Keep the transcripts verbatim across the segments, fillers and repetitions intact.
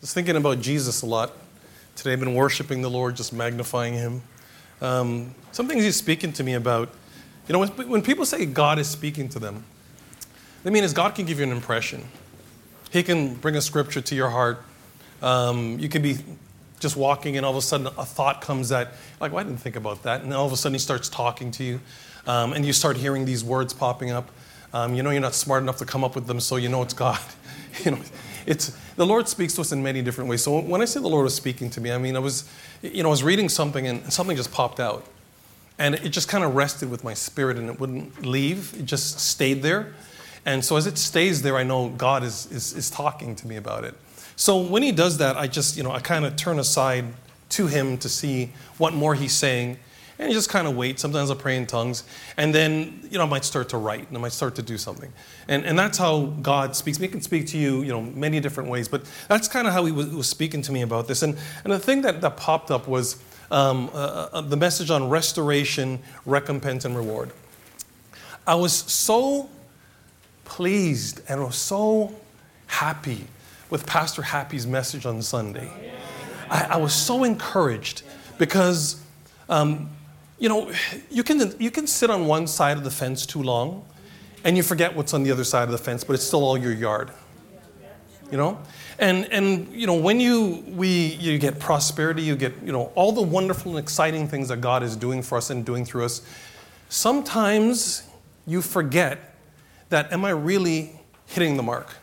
was thinking about Jesus a lot. Today I've been worshiping the Lord, just magnifying Him. Um, some things He's speaking to me about. You know, when, when people say God is speaking to them, they mean is God can give you an impression. He can bring a scripture to your heart. Um, you can be just walking and all of a sudden a thought comes that, like, well, I didn't think about that. And then all of a sudden He starts talking to you. Um, and you start hearing these words popping up. Um, you know you're not smart enough to come up with them, so you know it's God. you know, it's the Lord speaks to us in many different ways. So when I say the Lord was speaking to me, I mean I was, you know, I was reading something and something just popped out, and it just kind of rested with my spirit and it wouldn't leave. It just stayed there, and so as it stays there, I know God is is, is talking to me about it. So when He does that, I just, you know, I kind of turn aside to Him to see what more He's saying. And you just kind of wait. Sometimes I'll pray in tongues. And then, you know, I might start to write. And I might start to do something. And and that's how God speaks. He can speak to you, you know, many different ways. But that's kind of how He was, was speaking to me about this. And and the thing that, that popped up was um, uh, uh, the message on restoration, recompense, and reward. I was so pleased and I was so happy with Pastor Happy's message on Sunday. I, I was so encouraged because... Um, You know, you can you can sit on one side of the fence too long and you forget what's on the other side of the fence, but it's still all your yard. You know? And and you know, when you we you get prosperity, you get, you know, all the wonderful and exciting things that God is doing for us and doing through us, sometimes you forget that, am I really hitting the mark?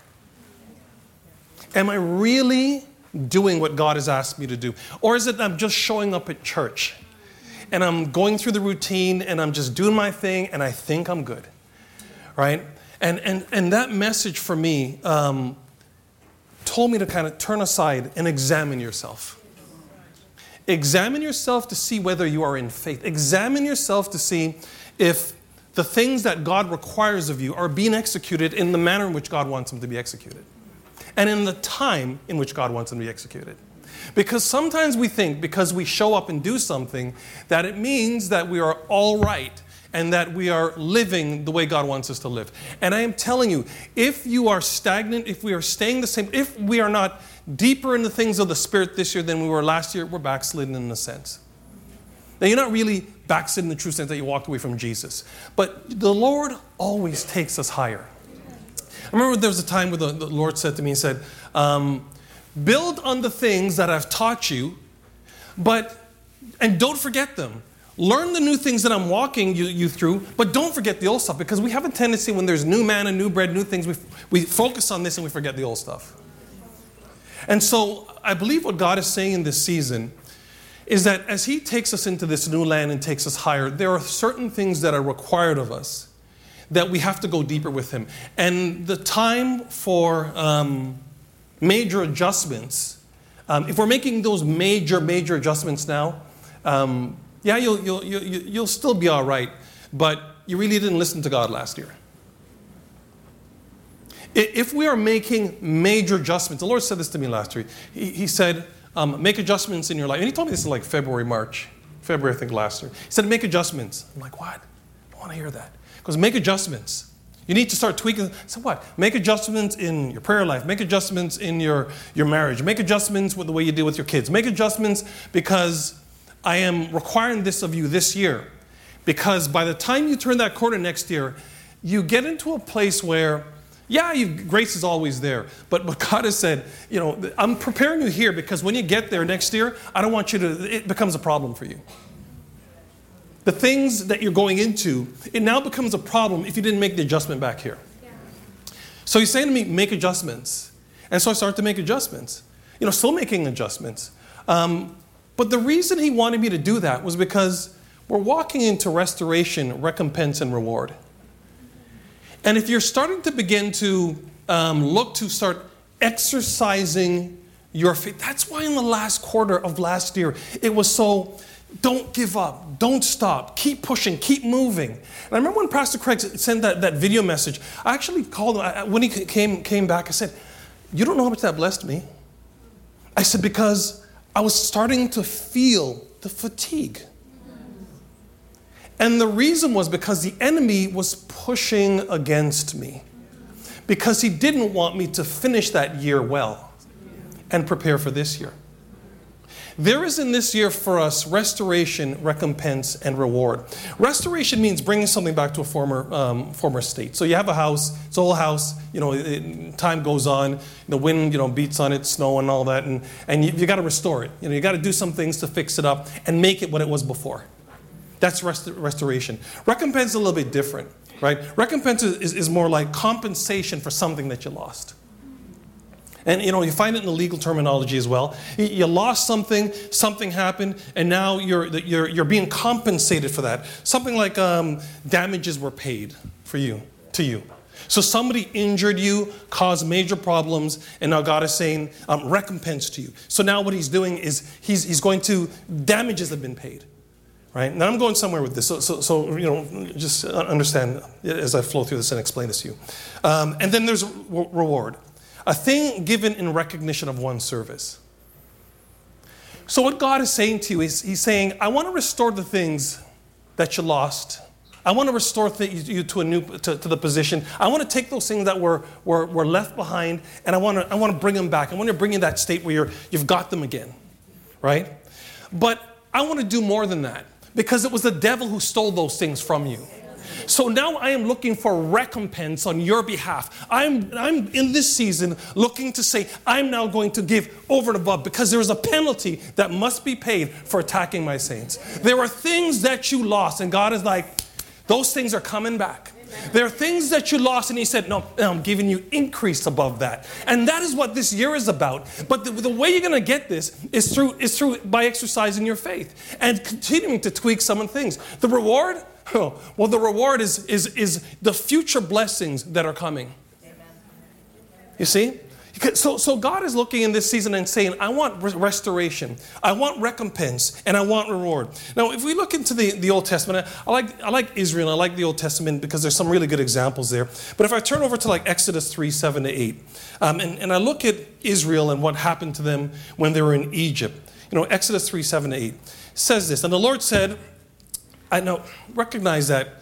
Am I really doing what God has asked me to do? Or is it I'm just showing up at church? And I'm going through the routine, and I'm just doing my thing, and I think I'm good, right? And and and that message for me um, told me to kind of turn aside and examine yourself. Examine yourself to see whether you are in faith. Examine yourself to see if the things that God requires of you are being executed in the manner in which God wants them to be executed, and in the time in which God wants them to be executed. Because sometimes we think because we show up and do something that it means that we are all right and that we are living the way God wants us to live. And I am telling you, if you are stagnant, if we are staying the same, if we are not deeper in the things of the Spirit this year than we were last year, we're backslidden in a sense. Now, you're not really backslidden in the true sense that you walked away from Jesus. But the Lord always takes us higher. I remember there was a time where the, the Lord said to me, He said, um, build on the things that I've taught you, but, and don't forget them. Learn the new things that I'm walking you, you through, but don't forget the old stuff, because we have a tendency when there's new manna, new bread, new things, we, we focus on this and we forget the old stuff. And so I believe what God is saying in this season is that as He takes us into this new land and takes us higher, there are certain things that are required of us that we have to go deeper with Him. And the time for... Um, major adjustments. Um, if we're making those major, major adjustments now, um, yeah, you'll, you'll, you'll, you'll still be all right, but you really didn't listen to God last year. If we are making major adjustments, the Lord said this to me last week. He, he said, um, make adjustments in your life. And He told me this in like February, March. February, I think, last year. He said, make adjustments. I'm like, what? I don't want to hear that. He goes, make adjustments. You need to start tweaking. So what? Make adjustments in your prayer life. Make adjustments in your, your marriage. Make adjustments with the way you deal with your kids. Make adjustments because I am requiring this of you this year. Because by the time you turn that corner next year, you get into a place where, yeah, you, grace is always there. But what God has said, you know, I'm preparing you here because when you get there next year, I don't want you to, it becomes a problem for you. The things that you're going into, it now becomes a problem if you didn't make the adjustment back here. Yeah. So He's saying to me, make adjustments. And so I started to make adjustments. You know, still making adjustments. Um, but the reason He wanted me to do that was because we're walking into restoration, recompense, and reward. And if you're starting to begin to um, look to start exercising your faith, that's why in the last quarter of last year, it was so... Don't give up. Don't stop. Keep pushing. Keep moving. And I remember when Pastor Craig sent that, that video message, I actually called him. I, when he came, came back, I said, you don't know how much that blessed me. I said, because I was starting to feel the fatigue. And the reason was because the enemy was pushing against me. Because he didn't want me to finish that year well. and prepare for this year. There is in this year for us restoration, recompense, and reward. Restoration means bringing something back to a former um, former state. So you have a house, it's an old house, you know, it, time goes on, the wind, you know, beats on it, snow and all that, and, and you, you got to restore it. You know, you got to do some things to fix it up and make it what it was before. That's rest- restoration. Recompense is a little bit different, right? Recompense is, is more like compensation for something that you lost. And, you know, you find it in the legal terminology as well. You lost something, something happened, and now you're, you're, you're being compensated for that. Something like um, damages were paid for you, to you. So somebody injured you, caused major problems, and now God is saying um, recompense to you. So now what he's doing is he's, he's going to, damages have been paid. Right? Now I'm going somewhere with this, so, so, so you know, just understand as I flow through this and explain this to you. Um, and then there's re- reward. A thing given in recognition of one's service. So what God is saying to you is, he's saying, I want to restore the things that you lost. I want to restore th- you to a new to, to the position. I want to take those things that were, were, were left behind, and I want to I want to bring them back. I want to bring you that state where you're, you've got them again, right? But I want to do more than that, because it was the devil who stole those things from you. So now I am looking for recompense on your behalf. I'm, I'm in this season looking to say, I'm now going to give over and above, because there is a penalty that must be paid for attacking my saints. There are things that you lost, and God is like, those things are coming back. There are things that you lost, and he said, no, I'm giving you increase above that. And that is what this year is about. But the, the way you're going to get this is through, is through by exercising your faith and continuing to tweak some of the things. The reward, oh, well, the reward is, is, is the future blessings that are coming. You see? So, so God is looking in this season and saying, I want restoration, I want recompense, and I want reward. Now, if we look into the, the Old Testament, I like, I like Israel, I like the Old Testament because there's some really good examples there. But if I turn over to like Exodus three, seven to eight, um, and, and I look at Israel and what happened to them when they were in Egypt, you know, Exodus three, seven to eight says this, and the Lord said, I know, recognize that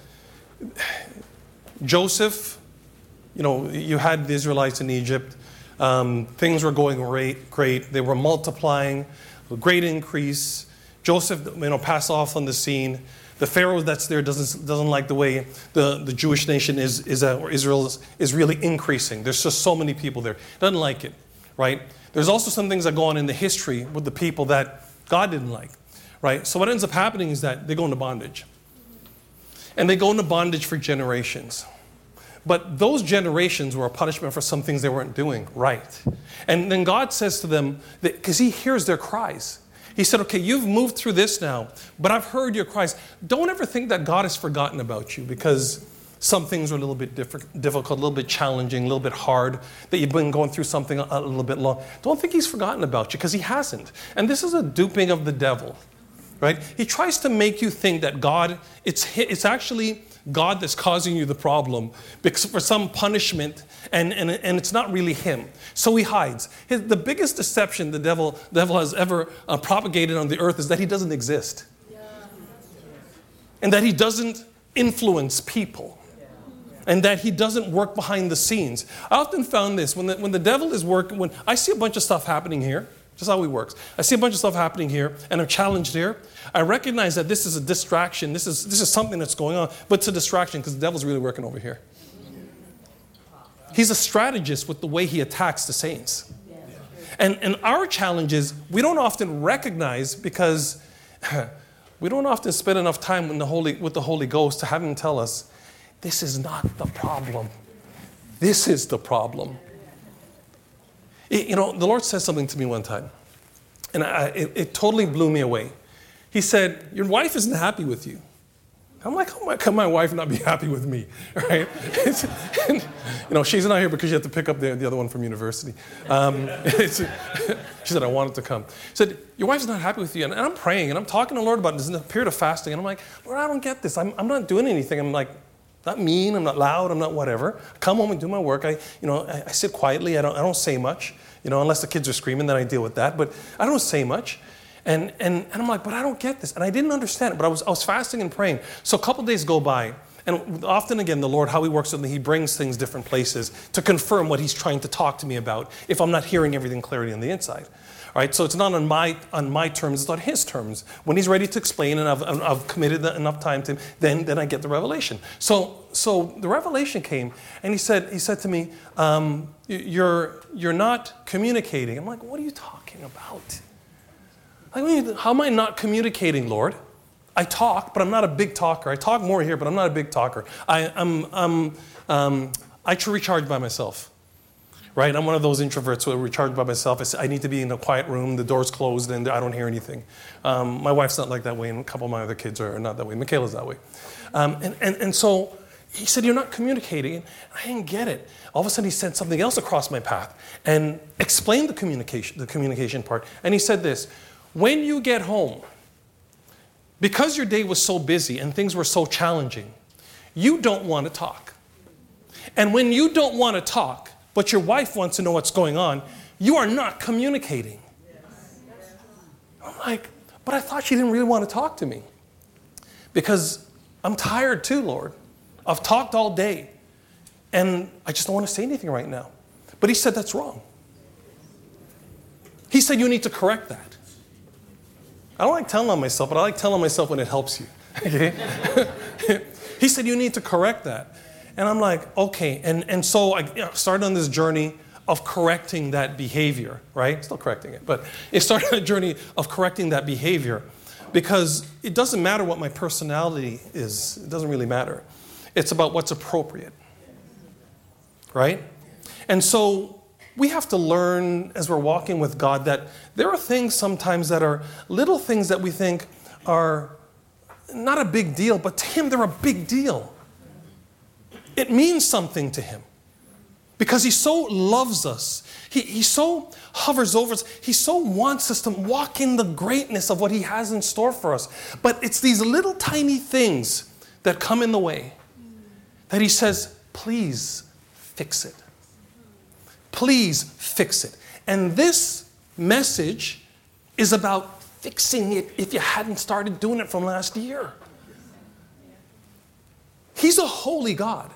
Joseph, you know, you had the Israelites in Egypt. Um, things were going great, great. They were multiplying, a great increase. Joseph, you know, passed off on the scene. The Pharaoh that's there doesn't doesn't like the way the, the Jewish nation is is uh, or Israel is, is really increasing. There's just so many people there. Doesn't like it, right? There's also some things that go on in the history with the people that God didn't like, right? So what ends up happening is that they go into bondage, and they go into bondage for generations. But those generations were a punishment for some things they weren't doing right. And then God says to them, because he hears their cries. He said, okay, you've moved through this now, but I've heard your cries. Don't ever think that God has forgotten about you because some things are a little bit diff- difficult, a little bit challenging, a little bit hard, that you've been going through something a, a little bit long. Don't think he's forgotten about you, because he hasn't. And this is a duping of the devil, right? He tries to make you think that God, it's, it's actually God that's causing you the problem because for some punishment, and, and, and it's not really him. So he hides. His, the biggest deception the devil, the devil has ever uh, propagated on the earth is that he doesn't exist. Yeah. And that he doesn't influence people. And that he doesn't work behind the scenes. I often found this, when the, when the devil is working, when I see a bunch of stuff happening here, just how he works. I see a bunch of stuff happening here, and I'm challenged here. I recognize that this is a distraction. This is this is something that's going on, but it's a distraction because the devil's really working over here. He's a strategist with the way he attacks the saints. And, and our challenge is we don't often recognize, because we don't often spend enough time in the Holy, with the Holy Ghost to have him tell us, this is not the problem. This is the problem. It, you know, the Lord said something to me one time, and I, it, it totally blew me away. He said, your wife isn't happy with you. I'm like, how can my wife not be happy with me, right? And, you know, she's not here because you have to pick up the, the other one from university. Um, she said, I wanted to come. He said, your wife's not happy with you. And, and I'm praying, and I'm talking to the Lord about this in a period of fasting, and I'm like, Lord, I don't get this. I'm, I'm not doing anything. I'm like, not mean, I'm not loud, I'm not whatever. I come home and do my work. I, you know, I, I sit quietly. I don't, I don't say much. You know, unless the kids are screaming, then I deal with that. But I don't say much. And, and, and I'm like, but I don't get this. And I didn't understand it, but I was, I was fasting and praying. So a couple days go by, And often, again, the Lord, how he works with me, he brings things different places to confirm what he's trying to talk to me about if I'm not hearing everything clearly on the inside. All right, so it's not on my on my terms, it's on his terms. When he's ready to explain and I've, I've committed enough time to him, then, then I get the revelation. So so the revelation came, and he said he said to me, um, you're, you're not communicating. I'm like, what are you talking about? I mean, how am I not communicating, Lord? I talk, but I'm not a big talker. I talk more here, but I'm not a big talker. I, I'm, I'm, um, I recharge by myself. Right? I'm one of those introverts who are recharged by myself. I, say, I need to be in a quiet room, the door's closed, and I don't hear anything. Um, my wife's not like that way, and a couple of my other kids are not that way. Michaela's that way. Um, and, and, and so he said, you're not communicating. And I didn't get it. All of a sudden, he sent something else across my path and explained the communication, the communication part. And he said this, when you get home, because your day was so busy and things were so challenging, you don't want to talk. And when you don't want to talk, but your wife wants to know what's going on, you are not communicating. I'm like, but I thought she didn't really want to talk to me. Because I'm tired too, Lord. I've talked all day. And I just don't want to say anything right now. But he said that's wrong. He said you need to correct that. I don't like telling on myself, but I like telling myself when it helps you. Okay? He said you need to correct that. And I'm like, okay. And, and so I you know, started on this journey of correcting that behavior, right? Still correcting it, but it started a journey of correcting that behavior because it doesn't matter what my personality is. It doesn't really matter. It's about what's appropriate, right? And so we have to learn as we're walking with God that there are things sometimes that are little things that we think are not a big deal, but to him they're a big deal. It means something to him because he so loves us. He, he so hovers over us. He so wants us to walk in the greatness of what he has in store for us. But it's these little tiny things that come in the way that he says, please fix it. Please fix it. And this message is about fixing it if you hadn't started doing it from last year. He's a holy God.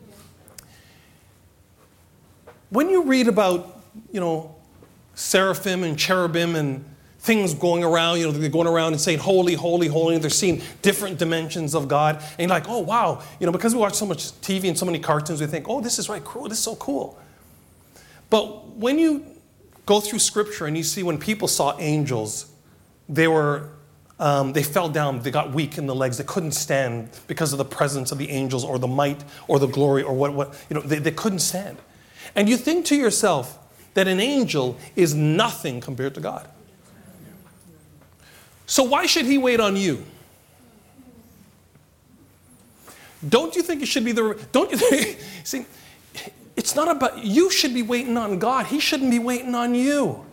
When you read about, you know, seraphim and cherubim and things going around, you know, they're going around and saying, holy, holy, holy, and they're seeing different dimensions of God. And you're like, oh, wow. You know, because we watch so much T V and so many cartoons, we think, oh, this is right, cool, this is so cool. But when you go through Scripture and you see when people saw angels, they were, um, they fell down, they got weak in the legs, they couldn't stand because of the presence of the angels or the might or the glory or what, what you know, they, they couldn't stand. And you think to yourself that an angel is nothing compared to God. So why should he wait on you? Don't you think it should be the, don't you think, see, it's not about, you should be waiting on God. He shouldn't be waiting on you.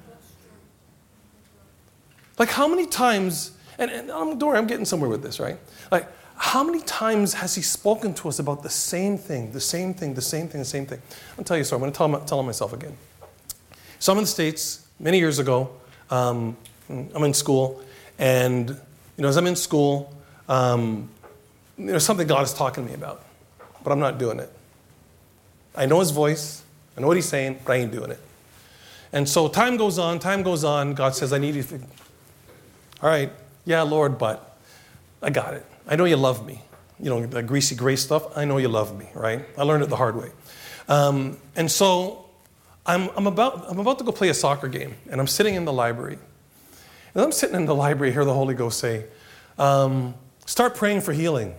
Like how many times, and, and I'm, don't worry, I'm getting somewhere with this, right? Like, how many times has he spoken to us about the same thing, the same thing, the same thing, the same thing? I'll tell you a story. I'm going to tell, tell myself again. So I'm in the States many years ago. Um, I'm in school. And, you know, as I'm in school, um, there's something God is talking to me about. But I'm not doing it. I know his voice. I know what he's saying, but I ain't doing it. And so time goes on, time goes on. God says, I need you to... All right, yeah, Lord, but I got it. I know you love me. You know, the greasy grace stuff, I know you love me, right? I learned it the hard way. Um, and so I'm, I'm, about, I'm about to go play a soccer game, and I'm sitting in the library. And I'm sitting in the library, I hear the Holy Ghost say, um, start praying for healing.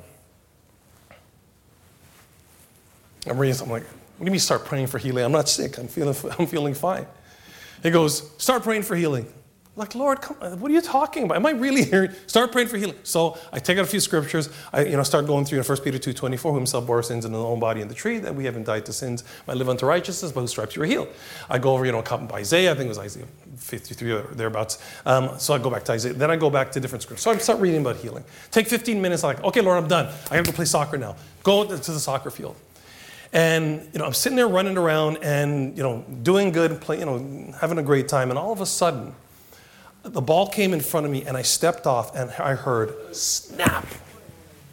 I'm reading something like, what do you mean start praying for healing? I'm not sick, I'm feeling, I'm feeling fine. He goes, start praying for healing. I'm like, Lord, come on, what are you talking about? Am I really hearing? Start praying for healing. So I take out a few scriptures. I you know, start going through First Peter two twenty-four, who himself bore our sins in his own body in the tree, that we haven't died to sins, might live unto righteousness, by whose stripes you were healed. I go over, you know, a couple by Isaiah, I think it was Isaiah fifty-three or thereabouts. Um, so I go back to Isaiah. Then I go back to different scriptures. So I start reading about healing. Take fifteen minutes, like, okay, Lord, I'm done. I have to go play soccer now. Go to the soccer field. And, you know, I'm sitting there running around and, you know, doing good, play, you know, having a great time. And all of a sudden, the ball came in front of me and I stepped off and I heard snap.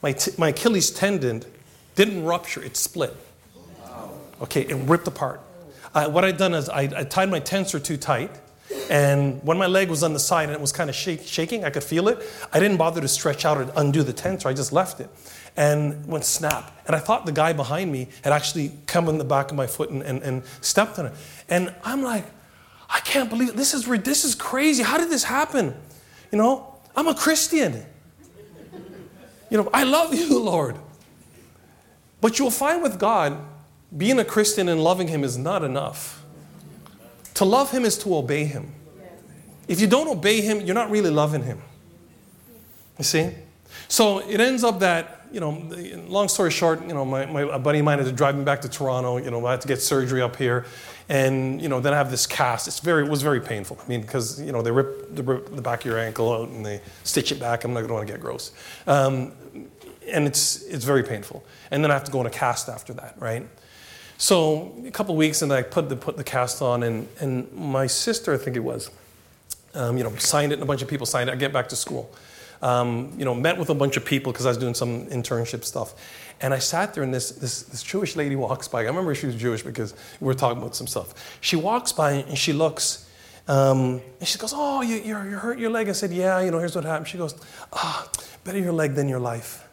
my, t- my Achilles tendon didn't rupture, it split. Okay, it ripped apart. Uh, what I'd done is I, I tied my tensor too tight, and when my leg was on the side and it was kind of shake, shaking, I could feel it. I didn't bother to stretch out or undo the tensor, I just left it. And went snap. And I thought the guy behind me had actually come in the back of my foot and, and, and stepped on it. And I'm like, I can't believe it. This is, this is crazy. How did this happen? You know, I'm a Christian. You know, I love you, Lord. But you'll find with God, being a Christian and loving Him is not enough. To love Him is to obey Him. If you don't obey Him, you're not really loving Him. You see? So it ends up that, you know, long story short, you know, my, my a buddy of mine had to drive me back to Toronto. You know, I had to get surgery up here. And, you know, then I have this cast. It's very, it was very painful. I mean, because, you know, they rip the, the back of your ankle out and they stitch it back. I'm not going to want to get gross. Um, and it's it's very painful. And then I have to go in a cast after that, right? So a couple of weeks and I put the, put the cast on. And, and my sister, I think it was, um, you know, signed it and a bunch of people signed it. I get back to school. Um, you know, met with a bunch of people because I was doing some internship stuff. And I sat there and this, this, this Jewish lady walks by. I remember she was Jewish because we were talking about some stuff. She walks by and she looks, um, and she goes, oh, you, you're, you hurt your leg? I said, yeah, you know, here's what happened. She goes, ah, better your leg than your life.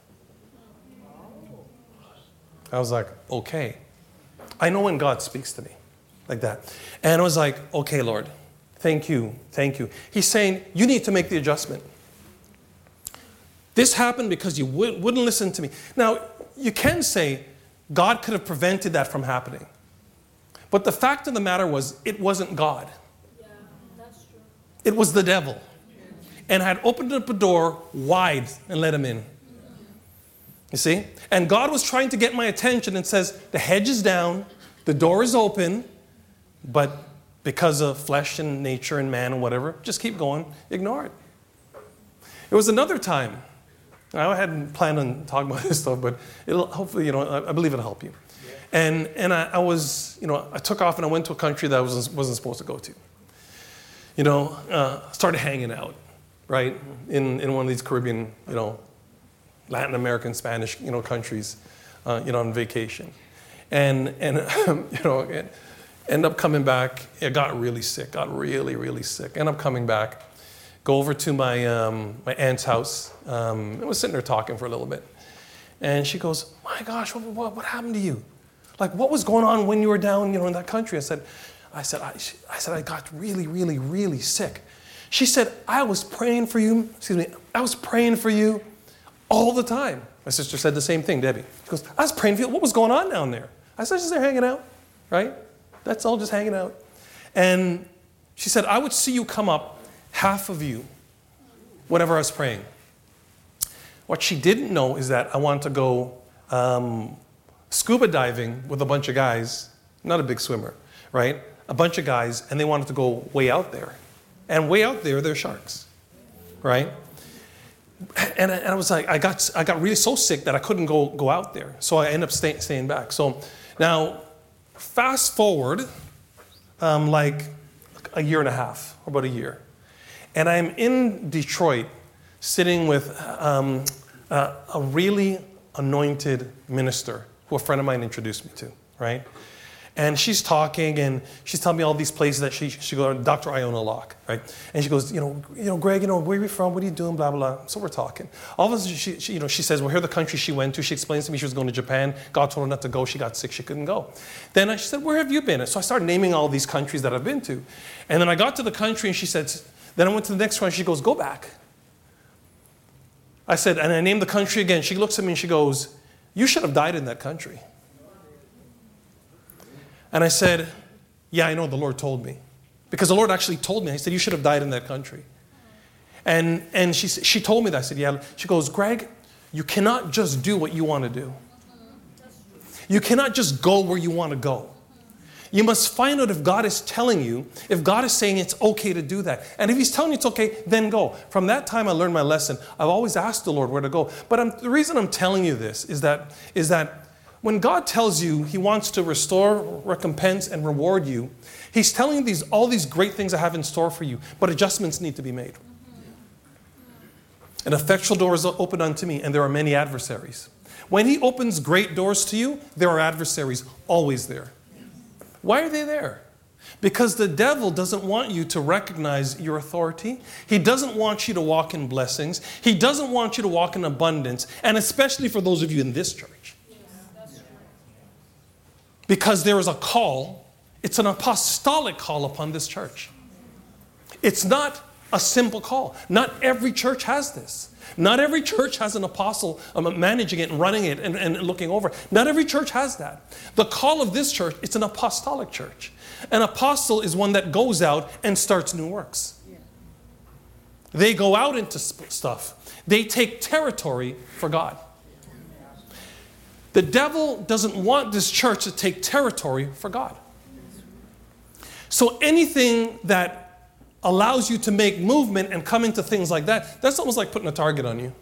I was like, okay. I know when God speaks to me like that. And I was like, okay, Lord, thank you, thank you. He's saying, you need to make the adjustment. This happened because you would, wouldn't listen to me. Now, you can say God could have prevented that from happening. But the fact of the matter was, it wasn't God. Yeah, that's true. It was the devil. And had opened up a door wide and let him in. You see? And God was trying to get my attention and says, the hedge is down, the door is open, but because of flesh and nature and man and whatever, just keep going, ignore it. It was another time. I hadn't planned on talking about this stuff, but it'll hopefully, you know, I, I believe it'll help you. Yeah. And and I, I was, you know, I took off and I went to a country that I wasn't, wasn't supposed to go to. You know, uh, started hanging out, right, in, in one of these Caribbean, you know, Latin American, Spanish, you know, countries, uh, you know, on vacation. And, and you know, end up coming back. I got really sick, got really, really sick. End up coming back. Go over to my um, my aunt's house. Um, I was sitting there talking for a little bit. And she goes, my gosh, what, what, what happened to you? Like, what was going on when you were down, you know, in that country? I said, I said, I, I said, I got really, really, really sick. She said, I was praying for you, excuse me, I was praying for you all the time. My sister said the same thing, Debbie. She goes, I was praying for you. What was going on down there? I said, just there hanging out, right? That's all, just hanging out. And she said, I would see you come up, half of you, whenever I was praying. What she didn't know is that I wanted to go um, scuba diving with a bunch of guys, not a big swimmer, right? A bunch of guys, and they wanted to go way out there. And way out there, there are sharks, right? And I, and I was like, I got I got really so sick that I couldn't go, go out there. So I ended up stay, staying back. So now, fast forward, um, like a year and a half, or about a year. And I'm in Detroit sitting with um, uh, a really anointed minister who a friend of mine introduced me to, right? And she's talking and she's telling me all these places that she she goes, Doctor Iona Locke, right? And she goes, you know, you know, Greg, you know, where are you from? What are you doing? Blah, blah, blah. So we're talking. All of a sudden, she, she, you know, she says, well, here are the countries she went to. She explains to me she was going to Japan. God told her not to go. She got sick. She couldn't go. Then I, she said, where have you been? So I started naming all these countries that I've been to. And then I got to the country and she said, then I went to the next one. She goes, go back. I said, and I named the country again. She looks at me and she goes, you should have died in that country. And I said, yeah, I know, the Lord told me. Because the Lord actually told me. He said, you should have died in that country. And, and she, she told me that. I said, yeah. She goes, Greg, you cannot just do what you want to do. You cannot just go where you want to go. You must find out if God is telling you, if God is saying it's okay to do that. And if He's telling you it's okay, then go. From that time, I learned my lesson. I've always asked the Lord where to go. But I'm, the reason I'm telling you this is that, is that when God tells you He wants to restore, recompense, and reward you, He's telling you these, all these great things I have in store for you, but adjustments need to be made. An effectual door is opened unto me, and there are many adversaries. When he opens great doors to you, there are adversaries always there. Why are they there? Because the devil doesn't want you to recognize your authority. He doesn't want you to walk in blessings. He doesn't want you to walk in abundance, and especially for those of you in this church. Because there is a call. It's an apostolic call upon this church. It's not a simple call. Not every church has this. Not every church has an apostle um, managing it and running it and, and looking over. Not every church has that. The call of this church, it's an apostolic church. An apostle is one that goes out and starts new works. They go out into sp- stuff. They take territory for God. The devil doesn't want this church to take territory for God. So anything that allows you to make movement and come into things like that, that's almost like putting a target on you.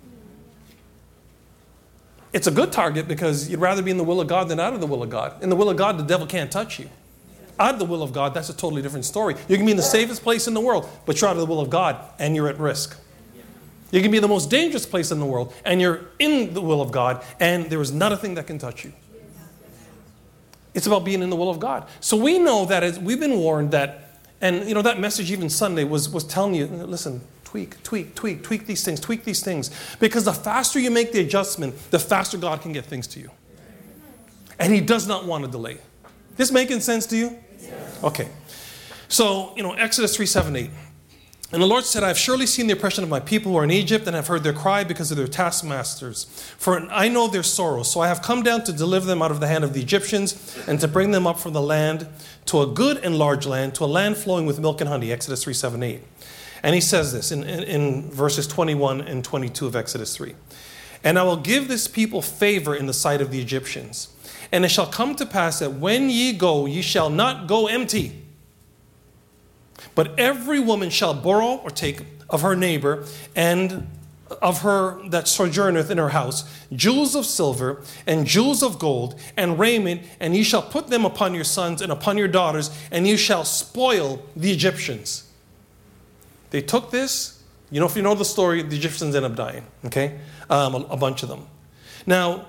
It's a good target because you'd rather be in the will of God than out of the will of God. In the will of God, the devil can't touch you. Out of the will of God, that's a totally different story. You can be in the safest place in the world, but you're out of the will of God and you're at risk. You can be in the most dangerous place in the world and you're in the will of God and there is not a thing that can touch you. It's about being in the will of God. So we know that as we've been warned that, and you know that message even Sunday was, was telling you, listen, tweak, tweak, tweak, tweak these things, tweak these things. Because the faster you make the adjustment, the faster God can get things to you. And he does not want to delay. This making sense to you? Yes. Okay. So, you know, Exodus three, seven, eight. And the Lord said, I have surely seen the oppression of my people who are in Egypt, and have heard their cry because of their taskmasters. For I know their sorrow. So I have come down to deliver them out of the hand of the Egyptians, and to bring them up from the land to a good and large land, to a land flowing with milk and honey. Exodus three, seven, eight. And he says this in, in, in verses twenty-one and twenty-two of Exodus three. And I will give this people favor in the sight of the Egyptians. And it shall come to pass that when ye go, ye shall not go empty. But every woman shall borrow or take of her neighbor and of her that sojourneth in her house jewels of silver and jewels of gold and raiment, and ye shall put them upon your sons and upon your daughters, and you shall spoil the Egyptians. They took this. You know, if you know the story, the Egyptians end up dying. Okay, um, a, a bunch of them. Now,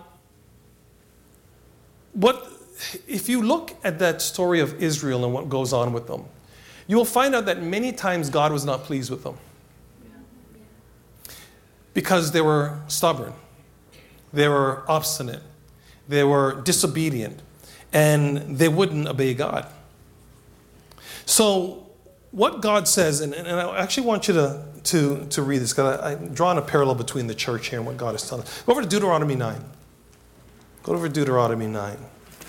what if you look at that story of Israel and what goes on with them? You will find out that many times God was not pleased with them. Because they were stubborn. They were obstinate. They were disobedient. And they wouldn't obey God. So what God says, and, and I actually want you to, to, to read this, because I'm drawing a parallel between the church here and what God is telling us. Go over to Deuteronomy nine. Go over to Deuteronomy nine.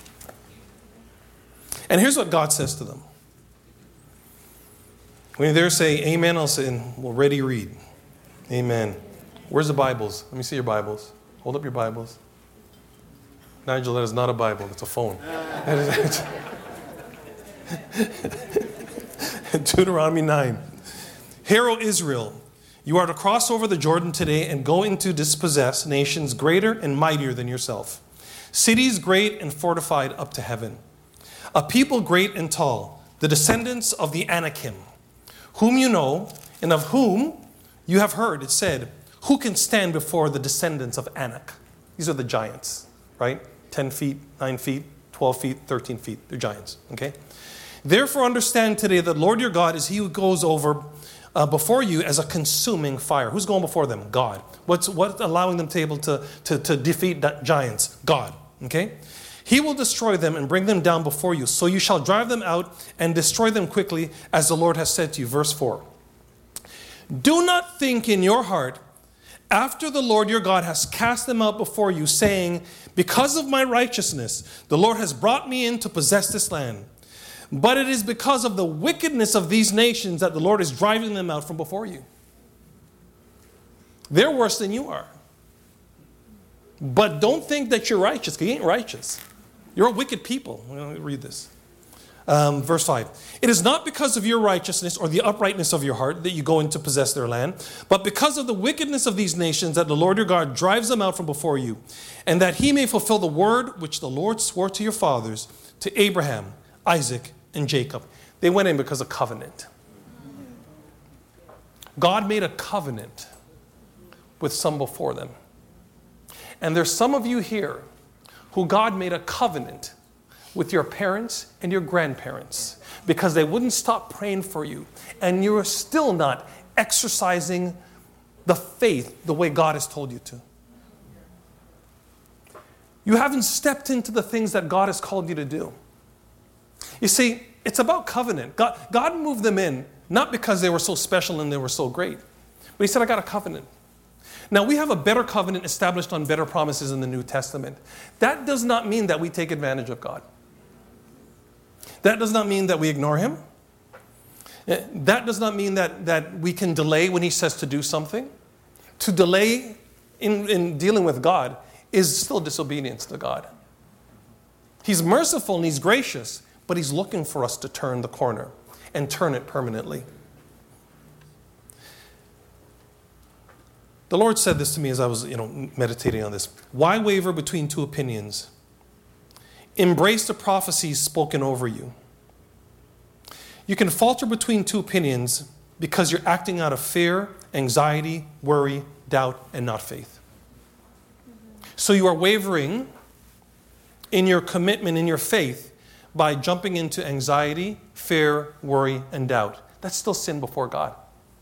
And here's what God says to them. When you're there, say amen. I'll say, and we'll ready read. Amen. Where's the Bibles? Let me see your Bibles. Hold up your Bibles. Nigel, that is not a Bible. It's a phone. Deuteronomy nine. Hear, O Israel, you are to cross over the Jordan today and go into dispossess nations greater and mightier than yourself. Cities great and fortified up to heaven. A people great and tall, the descendants of the Anakim, whom you know, and of whom you have heard it said, who can stand before the descendants of Anak? These are the giants, right? ten feet, nine feet, twelve feet, thirteen feet. They're giants, okay? Therefore understand today that Lord your God is he who goes over uh, before you as a consuming fire. Who's going before them? God. What's what allowing them to able to, to, to defeat giants? God, okay? He will destroy them and bring them down before you. So you shall drive them out and destroy them quickly, as the Lord has said to you. Verse four. Do not think in your heart, after the Lord your God has cast them out before you, saying, because of my righteousness, the Lord has brought me in to possess this land. But it is because of the wickedness of these nations that the Lord is driving them out from before you. They're worse than you are. But don't think that you're righteous, because you ain't righteous. You're a wicked people. Let me read this. Um, verse five. It is not because of your righteousness or the uprightness of your heart that you go in to possess their land, but because of the wickedness of these nations that the Lord your God drives them out from before you, and that he may fulfill the word which the Lord swore to your fathers, to Abraham, Isaac, and Jacob. They went in because of covenant. God made a covenant with some before them. And there's some of you here who God made a covenant with your parents and your grandparents because they wouldn't stop praying for you. And you're still not exercising the faith the way God has told you to. You haven't stepped into the things that God has called you to do. You see, it's about covenant. God, God moved them in, not because they were so special and they were so great, but He said, I got a covenant. Now, we have a better covenant established on better promises in the New Testament. That does not mean that we take advantage of God. That does not mean that we ignore Him. That does not mean that, that we can delay when He says to do something. To delay in, in dealing with God is still disobedience to God. He's merciful and He's gracious, but He's looking for us to turn the corner and turn it permanently. The Lord said this to me as I was, you know, meditating on this. Why waver between two opinions? Embrace the prophecies spoken over you. You can falter between two opinions because you're acting out of fear, anxiety, worry, doubt, and not faith. So you are wavering in your commitment, in your faith, by jumping into anxiety, fear, worry, and doubt. That's still sin before God.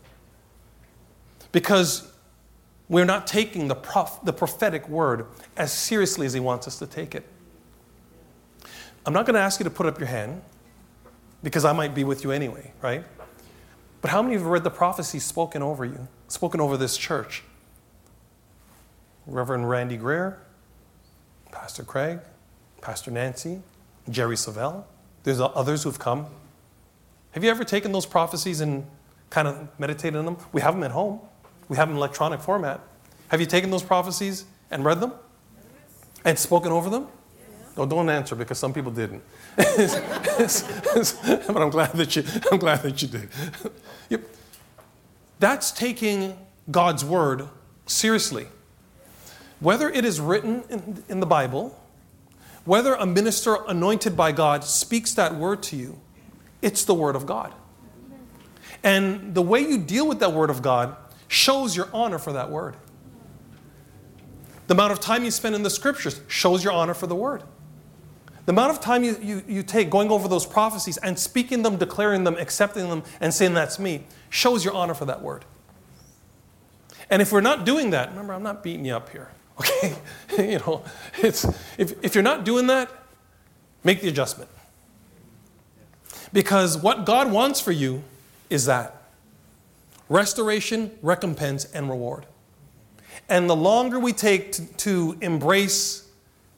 Because we're not taking the, prof- the prophetic word as seriously as He wants us to take it. I'm not going to ask you to put up your hand, because I might be with you anyway, right? But how many of you have read the prophecies spoken over you, spoken over this church? Reverend Randy Greer, Pastor Craig, Pastor Nancy, Jerry Savelle. There's others who've come. Have you ever taken those prophecies and kind of meditated on them? We have them at home. We have them in electronic format. Have you taken those prophecies and read them? And spoken over them? No, don't answer, because some people didn't. But I'm glad that you, I'm glad that you did. Yep. That's taking God's word seriously. Whether it is written in, in the Bible, whether a minister anointed by God speaks that word to you, it's the word of God. And the way you deal with that word of God shows your honor for that word. The amount of time you spend in the scriptures shows your honor for the word. The amount of time you, you, you take going over those prophecies and speaking them, declaring them, accepting them, and saying that's me, shows your honor for that word. And if we're not doing that, remember, I'm not beating you up here, okay? you know, it's if, if you're not doing that, make the adjustment. Because what God wants for you is that. Restoration, recompense, and reward. And the longer we take to, to embrace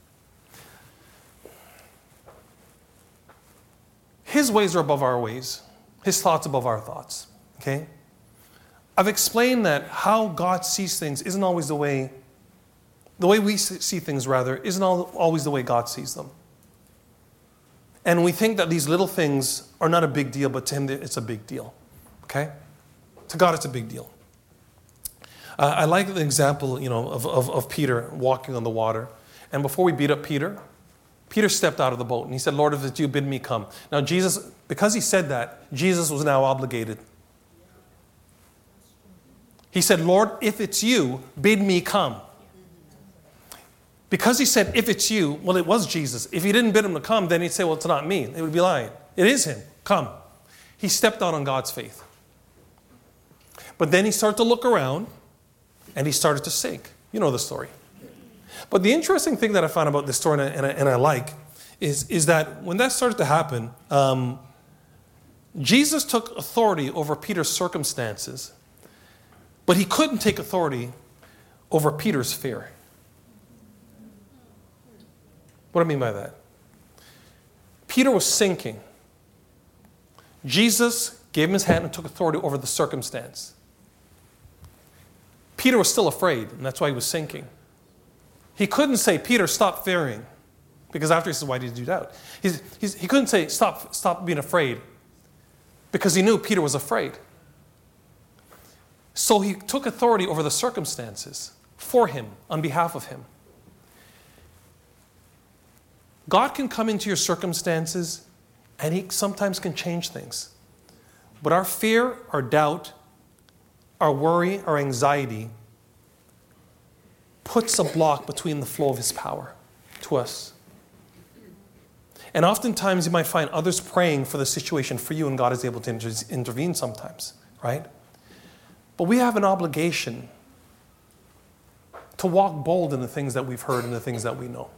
His ways are above our ways, His thoughts above our thoughts. Okay? I've explained that how God sees things isn't always the way, the way we see things rather, isn't always the way God sees them. And we think that these little things are not a big deal, but to Him it's a big deal. Okay? To God it's a big deal. Uh, I like the example, you know, of, of, of Peter walking on the water. And before we beat up Peter, Peter stepped out of the boat and he said, Lord, if it's you, bid me come. Now Jesus, because he said that, Jesus was now obligated. He said, Lord, if it's you, bid me come. Because he said, if it's you, well, it was Jesus. If he didn't bid him to come, then he'd say, well, it's not me. It would be lying. It is him. Come. He stepped out on God's faith. But then he started to look around and he started to sink. You know the story. But the interesting thing that I found about this story, and I, and I, and I like, is, is that when that started to happen, um, Jesus took authority over Peter's circumstances, but he couldn't take authority over Peter's fear. What do I mean by that? Peter was sinking. Jesus gave him his hand and took authority over the circumstance. Peter was still afraid, and that's why he was sinking. He couldn't say, Peter, stop fearing. Because after he says, why did you doubt? He's, he's, he couldn't say, stop, stop being afraid. Because he knew Peter was afraid. So he took authority over the circumstances for him, on behalf of him. God can come into your circumstances and He sometimes can change things. But our fear, our doubt, our worry, our anxiety puts a block between the flow of his power to us. And oftentimes you might find others praying for the situation for you, and God is able to inter- intervene sometimes, right? But we have an obligation to walk bold in the things that we've heard and the things that we know.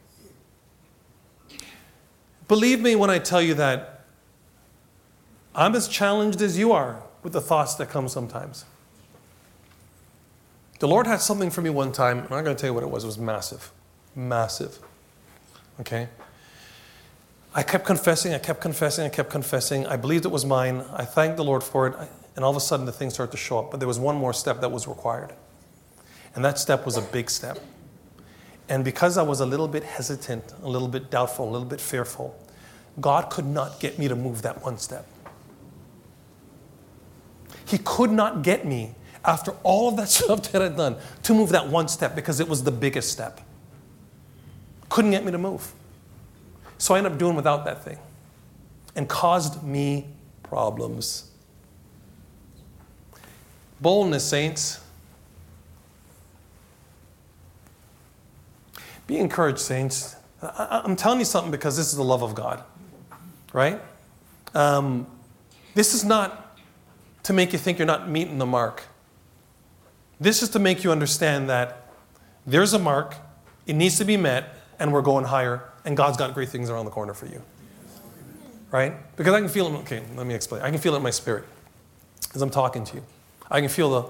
Believe me when I tell you that I'm as challenged as you are with the thoughts that come sometimes. The Lord had something for me one time. I'm not going to tell you what it was. It was massive. Massive. Okay? I kept confessing, I kept confessing, I kept confessing. I believed it was mine. I thanked the Lord for it. And all of a sudden the things started to show up. But there was one more step that was required. And that step was a big step. And because I was a little bit hesitant, a little bit doubtful, a little bit fearful, God could not get me to move that one step. He could not get me, after all of that stuff that I'd done, to move that one step because it was the biggest step. Couldn't get me to move. So I ended up doing without that thing and caused me problems. Boldness, saints. Be encouraged, saints. I, I'm telling you something because this is the love of God, right? Um, this is not to make you think you're not meeting the mark. This is to make you understand that there's a mark, it needs to be met, and we're going higher, and God's got great things around the corner for you. Right? Because I can feel it, okay, let me explain. I can feel it in my spirit as I'm talking to you. I can feel the,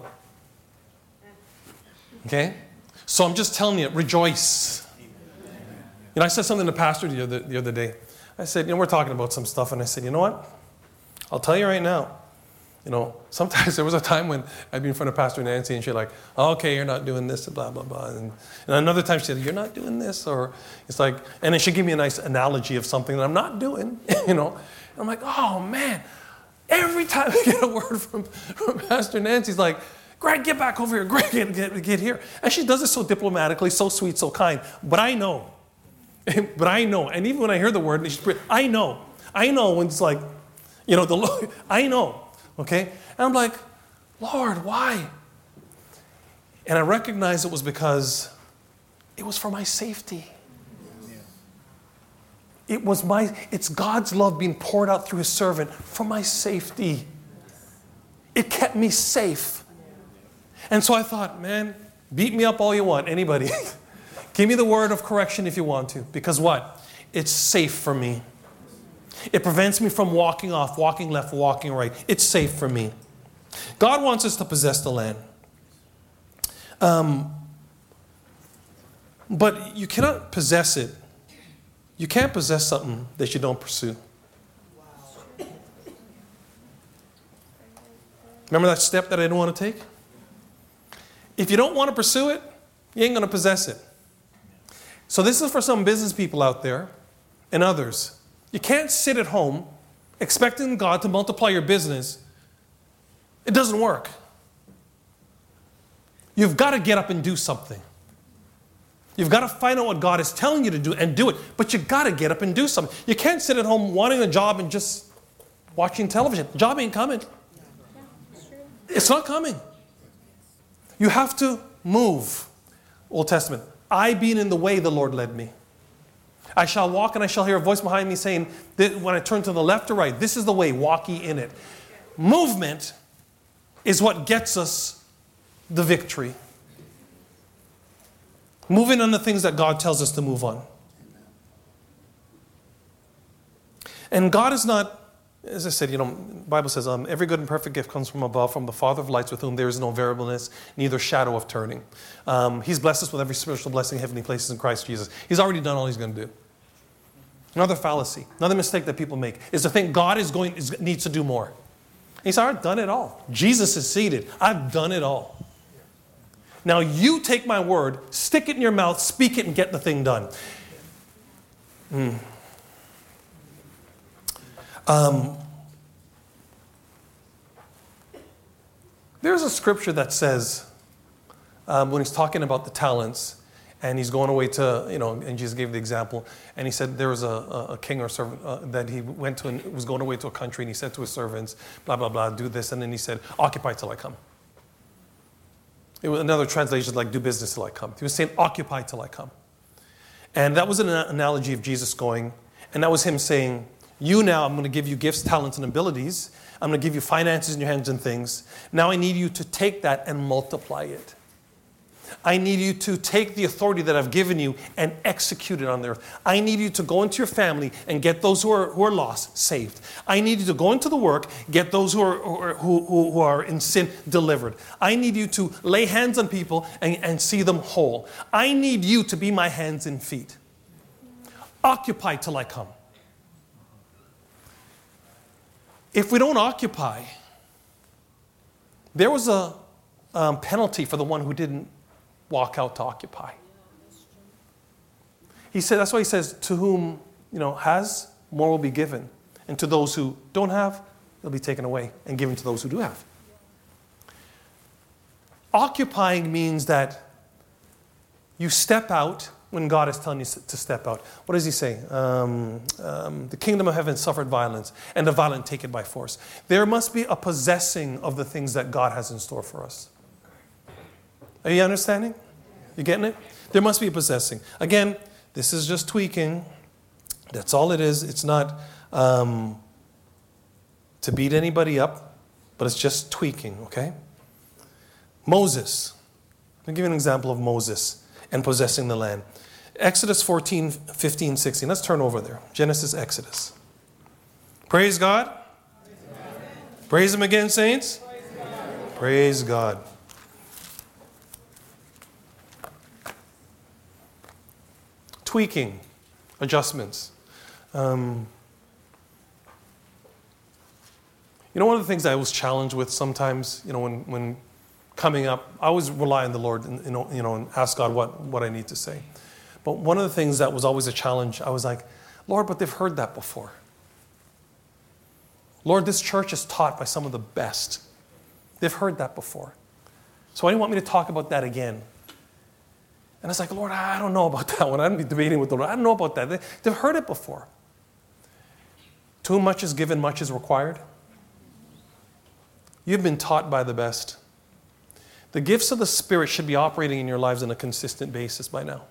okay? So I'm just telling you, rejoice. You know, I said something to the pastor the other, the other day. I said, you know, we're talking about some stuff, and I said, you know what? I'll tell you right now. You know, sometimes there was a time when I'd be in front of Pastor Nancy and she'd like, oh, okay, you're not doing this, blah, blah, blah. And, and another time she'd say, you're not doing this, or it's like, and then she'd give me a nice analogy of something that I'm not doing, you know. And I'm like, oh, man. Every time I get a word from, from Pastor Nancy's like, Greg, get back over here. Greg, get, get, get here. And she does it so diplomatically, so sweet, so kind. But I know. But I know. And even when I hear the word, she's, I know. I know when it's like, you know, the Lord, I know. Okay? And I'm like, Lord, why? And I recognize it was because it was for my safety. It was my, it's God's love being poured out through his servant for my safety. It kept me safe. And so I thought, man, beat me up all you want, anybody. Give me the word of correction if you want to. Because what? It's safe for me. It prevents me from walking off, walking left, walking right. It's safe for me. God wants us to possess the land. Um, but you cannot possess it. You can't possess something that you don't pursue. Remember that step that I didn't want to take? If you don't want to pursue it, you ain't going to possess it. So this is for some business people out there and others. You can't sit at home expecting God to multiply your business. It doesn't work. You've got to get up and do something. You've got to find out what God is telling you to do and do it. But you've got to get up and do something. You can't sit at home wanting a job and just watching television. The job ain't coming. It's not coming. You have to move. Old Testament. I being in the way, the Lord led me. I shall walk and I shall hear a voice behind me saying, when I turn to the left or right, this is the way, walk ye in it. Movement is what gets us the victory. Moving on the things that God tells us to move on. And God is not, as I said, you know, the Bible says, um, every good and perfect gift comes from above, from the Father of lights, with whom there is no variableness, neither shadow of turning. Um, he's blessed us with every spiritual blessing in heavenly places in Christ Jesus. He's already done all he's going to do. Another fallacy, another mistake that people make is to think God is going is, needs to do more. He's already done it all. Jesus is seated. I've done it all. Now you take my word, stick it in your mouth, speak it, and get the thing done. Mm. Um, there's a scripture that says, um, when he's talking about the talents, and he's going away to, you know, and Jesus gave the example, and he said there was a, a king or servant uh, that he went to and was going away to a country, and he said to his servants, blah, blah, blah, do this, and then he said, occupy till I come. It was another translation like do business till I come. He was saying occupy till I come. And that was an analogy of Jesus going, and that was him saying, you now, I'm going to give you gifts, talents, and abilities. I'm going to give you finances in your hands and things. Now I need you to take that and multiply it. I need you to take the authority that I've given you and execute it on the earth. I need you to go into your family and get those who are, who are lost saved. I need you to go into the work, get those who are, who, who, who are in sin delivered. I need you to lay hands on people and, and see them whole. I need you to be my hands and feet. Occupy till I come. If we don't occupy, there was a um, penalty for the one who didn't walk out to occupy. He said, that's why he says, to whom, you know, has, more will be given. And to those who don't have, they'll be taken away and given to those who do have. Occupying means that you step out when God is telling you to step out. What does he say? Um, um, the kingdom of heaven suffered violence, and the violent take it by force. There must be a possessing of the things that God has in store for us. Are you understanding? You getting it? There must be a possessing. Again, this is just tweaking. That's all it is. It's not um, to beat anybody up, but it's just tweaking, okay? Moses. Let me give you an example of Moses and possessing the land. Exodus fourteen, fifteen, sixteen. Let's turn over there. Genesis, Exodus. Praise God. Praise, God. Praise him again, saints. Praise God. Praise God. Tweaking, adjustments. Um, you know, one of the things I was challenged with sometimes, you know, when, when coming up, I always rely on the Lord and, you know, you know, and ask God what, what I need to say. But one of the things that was always a challenge, I was like, Lord, but they've heard that before. Lord, this church is taught by some of the best. They've heard that before. So why do you want me to talk about that again? And I was like, Lord, I don't know about that one. I'm debating with the Lord. I don't know about that. They, they've heard it before. To whom much is given, much is required. You've been taught by the best. The gifts of the Spirit should be operating in your lives on a consistent basis by now.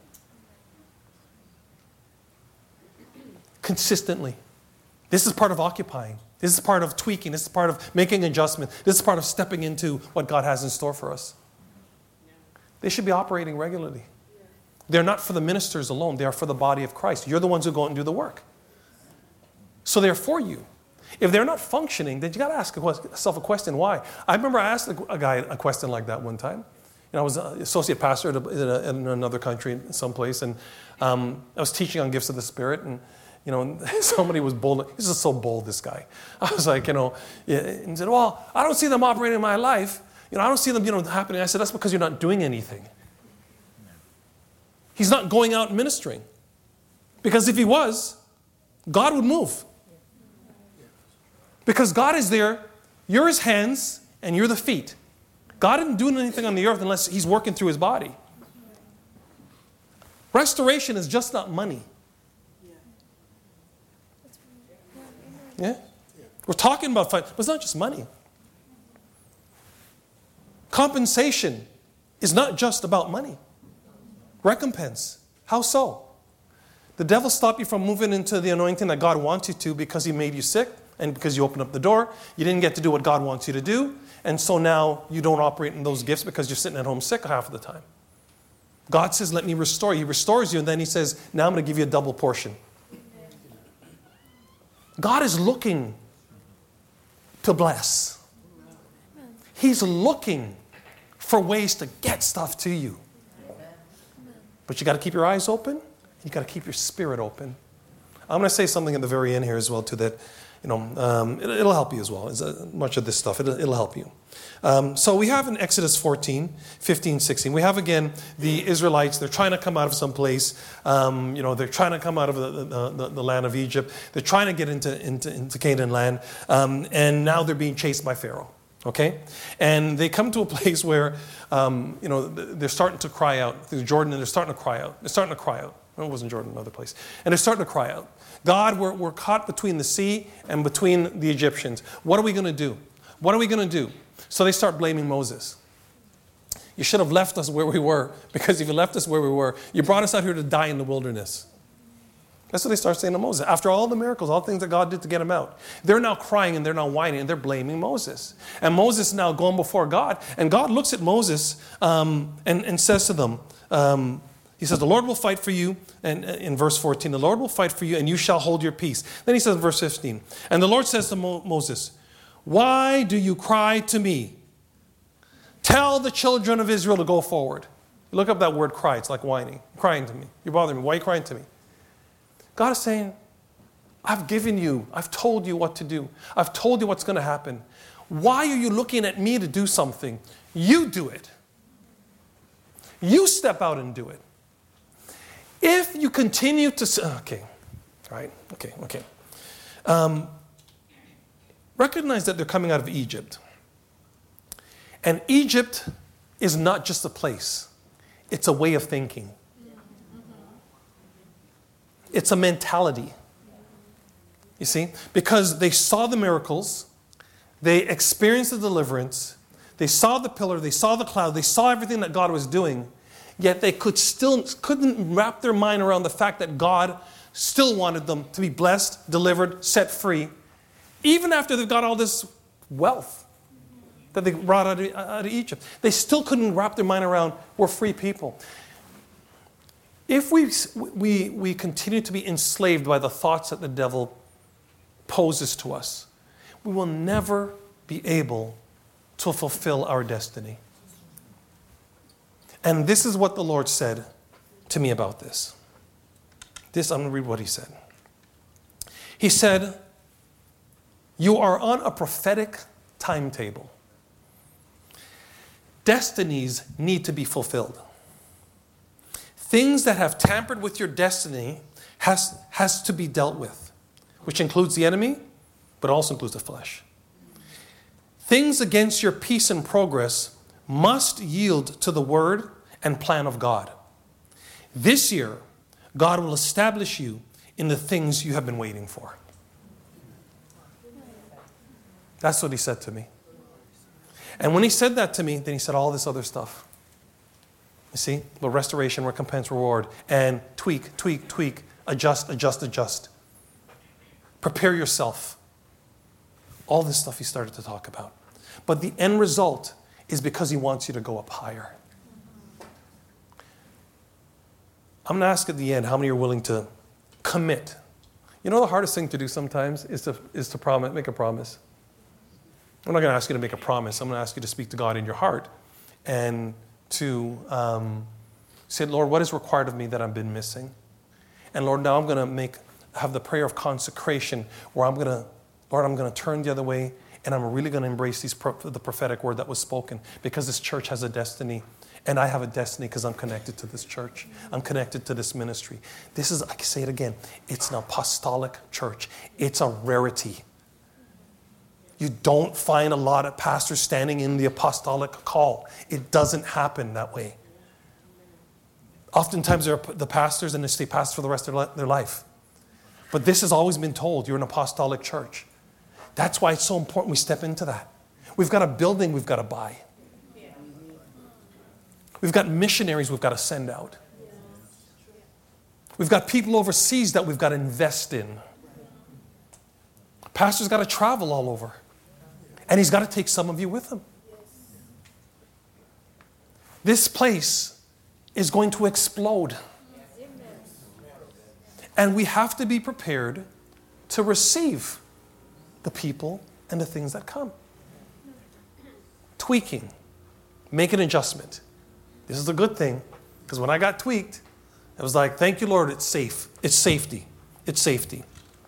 Consistently. This is part of occupying. This is part of tweaking. This is part of making adjustments. This is part of stepping into what God has in store for us. They should be operating regularly. They're not for the ministers alone. They are for the body of Christ. You're the ones who go out and do the work. So they're for you. If they're not functioning, then you got to ask yourself a question, why? I remember I asked a guy a question like that one time. You know, I was an associate pastor in another country, someplace, and um, I was teaching on gifts of the Spirit, and you know, somebody was bold. He's just so bold, this guy. I was like, you know, and he said, well, I don't see them operating in my life. You know, I don't see them, you know, happening. I said, that's because you're not doing anything. He's not going out ministering. Because if he was, God would move. Because God is there, you're his hands, and you're the feet. God isn't doing anything on the earth unless he's working through his body. Restoration is just not money. Yeah? We're talking about fight, but it's not just money. Compensation is not just about money. Recompense. How so? The devil stopped you from moving into the anointing that God wants you to because he made you sick and because you opened up the door. You didn't get to do what God wants you to do. And so now you don't operate in those gifts because you're sitting at home sick half of the time. God says, let me restore you. He restores you, and then he says, now I'm going to give you a double portion. God is looking to bless. He's looking for ways to get stuff to you. But you got to keep your eyes open. You got to keep your spirit open. I'm going to say something at the very end here as well, too, that you know um, it, it'll help you as well. It's, uh, much of this stuff, it'll, it'll help you. Um, so we have in Exodus fourteen, fifteen, sixteen, we have again the Israelites. They're trying to come out of some place. Um, you know, they're trying to come out of the, the, the, the land of Egypt. They're trying to get into, into, into Canaan land. Um, and now they're being chased by Pharaoh. Okay? And they come to a place where, um, you know, they're starting to cry out. Through Jordan, and they're starting to cry out. They're starting to cry out. No, it wasn't Jordan, another place. And they're starting to cry out. God, we're, we're caught between the sea and between the Egyptians. What are we going to do? What are we going to do? So they start blaming Moses. You should have left us where we were, because if you left us where we were, you brought us out here to die in the wilderness. That's what they start saying to Moses. After all the miracles, all the things that God did to get him out, they're now crying and they're now whining and they're blaming Moses. And Moses is now going before God. And God looks at Moses um, and, and says to them, um, he says, the Lord will fight for you. And in verse fourteen, the Lord will fight for you and you shall hold your peace. Then he says in verse fifteen, and the Lord says to Mo- Moses, why do you cry to me? Tell the children of Israel to go forward. Look up that word cry. It's like whining, crying to me. You're bothering me. Why are you crying to me? God is saying, I've given you, I've told you what to do. I've told you what's going to happen. Why are you looking at me to do something? You do it. You step out and do it. If you continue to say, okay, right, okay, okay. Um, recognize that they're coming out of Egypt. And Egypt is not just a place. It's a way of thinking. It's a mentality. You see? Because they saw the miracles. They experienced the deliverance. They saw the pillar. They saw the cloud. They saw everything that God was doing. Yet they could still couldn't wrap their mind around the fact that God still wanted them to be blessed, delivered, set free, even after they've got all this wealth that they brought out of, out of Egypt. They still couldn't wrap their mind around, we're free people. If we, we, we continue to be enslaved by the thoughts that the devil poses to us, we will never be able to fulfill our destiny. And this is what the Lord said to me about this. This, I'm going to read what he said. He said, you are on a prophetic timetable. Destinies need to be fulfilled. Things that have tampered with your destiny has, has to be dealt with, which includes the enemy, but also includes the flesh. Things against your peace and progress must yield to the word and plan of God. This year, God will establish you in the things you have been waiting for. That's what he said to me. And when he said that to me, then he said all this other stuff. You see, the restoration, recompense, reward, and tweak, tweak, tweak, adjust, adjust, adjust. Prepare yourself. All this stuff he started to talk about. But the end result is because he wants you to go up higher. I'm going to ask at the end how many are willing to commit. You know the hardest thing to do sometimes is to, is to promise, make a promise. I'm not going to ask you to make a promise. I'm going to ask you to speak to God in your heart and to um, say, Lord, what is required of me that I've been missing? And Lord, now I'm going to make have the prayer of consecration where I'm going to, Lord, I'm going to turn the other way and I'm really going to embrace these pro- the prophetic word that was spoken, because this church has a destiny and I have a destiny because I'm connected to this church. I'm connected to this ministry. This is, I can say it again, it's an apostolic church. It's a rarity. You don't find a lot of pastors standing in the apostolic call. It doesn't happen that way. Oftentimes they're the pastors and they stay pastors for the rest of their life. But this has always been told, you're an apostolic church. That's why it's so important we step into that. We've got a building we've got to buy. We've got missionaries we've got to send out. We've got people overseas that we've got to invest in. Pastor's got to travel all over. And he's got to take some of you with him. This place is going to explode. And we have to be prepared to receive the people and the things that come. Tweaking. Make an adjustment. This is a good thing, because when I got tweaked, I was like, thank you, Lord, it's safe. It's safety. It's safety.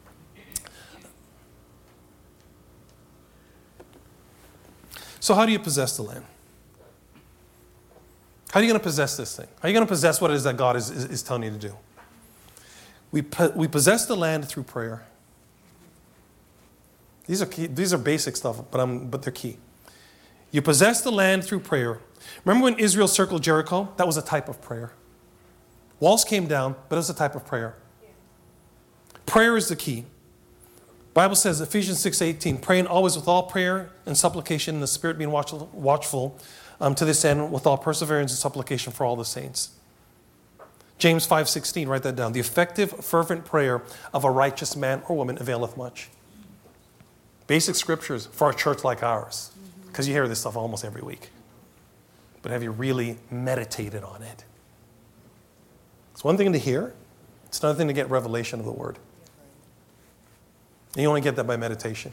So how do you possess the land? How are you going to possess this thing? How are you going to possess what it is that God is, is, is telling you to do? We, po- we possess the land through prayer. These are key, these are basic stuff, but, I'm, but they're key. You possess the land through prayer. Remember when Israel circled Jericho? That was a type of prayer. Walls came down, but it was a type of prayer. Prayer is the key. Bible says, Ephesians six eighteen, praying always with all prayer and supplication in the Spirit, being watchful, watchful um, to this end with all perseverance and supplication for all the saints. James five sixteen, write that down. The effective, fervent prayer of a righteous man or woman availeth much. Basic scriptures for a church like ours, because you hear this stuff almost every week. But have you really meditated on it? It's one thing to hear. It's another thing to get revelation of the word. And you only get that by meditation.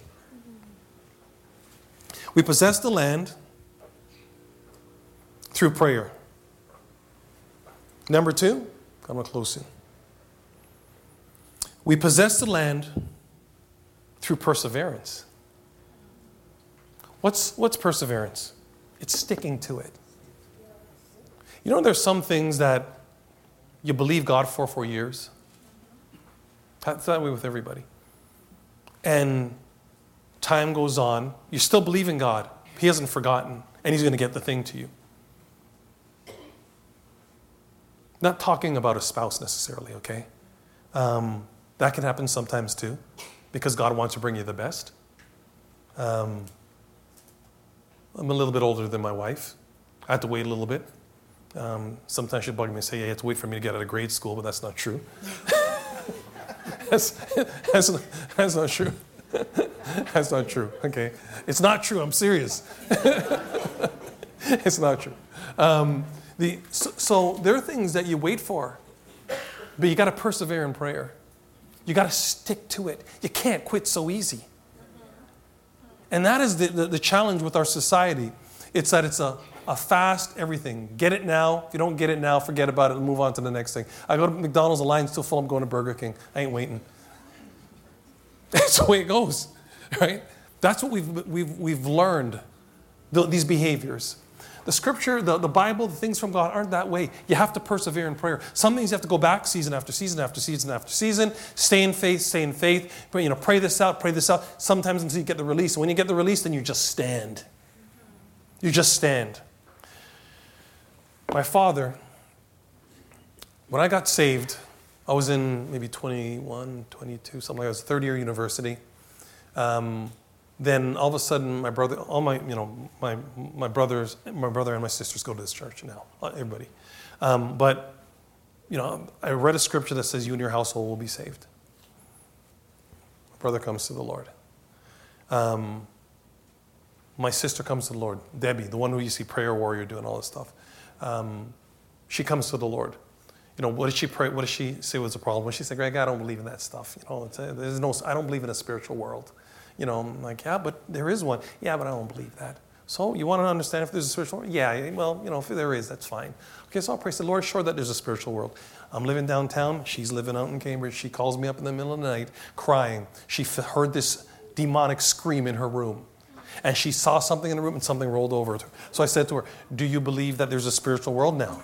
We possess the land through prayer. Number two, I'm going to close soon. We possess the land through perseverance. What's, what's perseverance? It's sticking to it. You know, there's some things that you believe God for for years. That's that way with everybody. And time goes on. You still believe in God. He hasn't forgotten. And He's going to get the thing to you. Not talking about a spouse necessarily, okay? Um, that can happen sometimes too, because God wants to bring you the best. Um, I'm a little bit older than my wife. I had to wait a little bit. Um, sometimes she'd bug me and say, yeah, you have to wait for me to get out of grade school, but that's not true. that's, that's, not, that's not true. That's not true, okay? It's not true, I'm serious. It's not true. Um, the, so, so there are things that you wait for, but you got to persevere in prayer. You got to stick to it. You can't quit so easy. And that is the, the, the challenge with our society. It's that it's a, a fast everything. Get it now. If you don't get it now, forget about it and move on to the next thing. I go to McDonald's, the line's still full. I'm going to Burger King. I ain't waiting. That's the way it goes, right? That's what we've, we've, we've learned, the, these behaviors. The scripture, the, the Bible, the things from God aren't that way. You have to persevere in prayer. Some things you have to go back season after season after season after season. Stay in faith, stay in faith. You know, pray this out, pray this out. Sometimes until you get the release. And when you get the release, then you just stand. You just stand. My father, when I got saved, I was in maybe twenty-one, twenty-two, something like that. I was third year university. Um, Then all of a sudden, my brother, all my, you know, my my brothers, my brother and my sisters go to this church now. Everybody, um, but you know, I read a scripture that says, "You and your household will be saved." My brother comes to the Lord. Um, my sister comes to the Lord. Debbie, the one who you see prayer warrior doing all this stuff, um, she comes to the Lord. You know, what did she pray? What did she say was the problem? Well, she said, "Greg, I don't believe in that stuff. You know, it's a, there's no. I don't believe in a spiritual world." You know, I'm like, yeah, but there is one. Yeah, but I don't believe that. So you want to understand if there's a spiritual world? Yeah, well, you know, if there is, that's fine. Okay, so I'll praise the Lord, sure that there's a spiritual world. I'm living downtown. She's living out in Cambridge. She calls me up in the middle of the night crying. She f- heard this demonic scream in her room. And she saw something in the room and something rolled over to her. So I said to her, do you believe that there's a spiritual world now?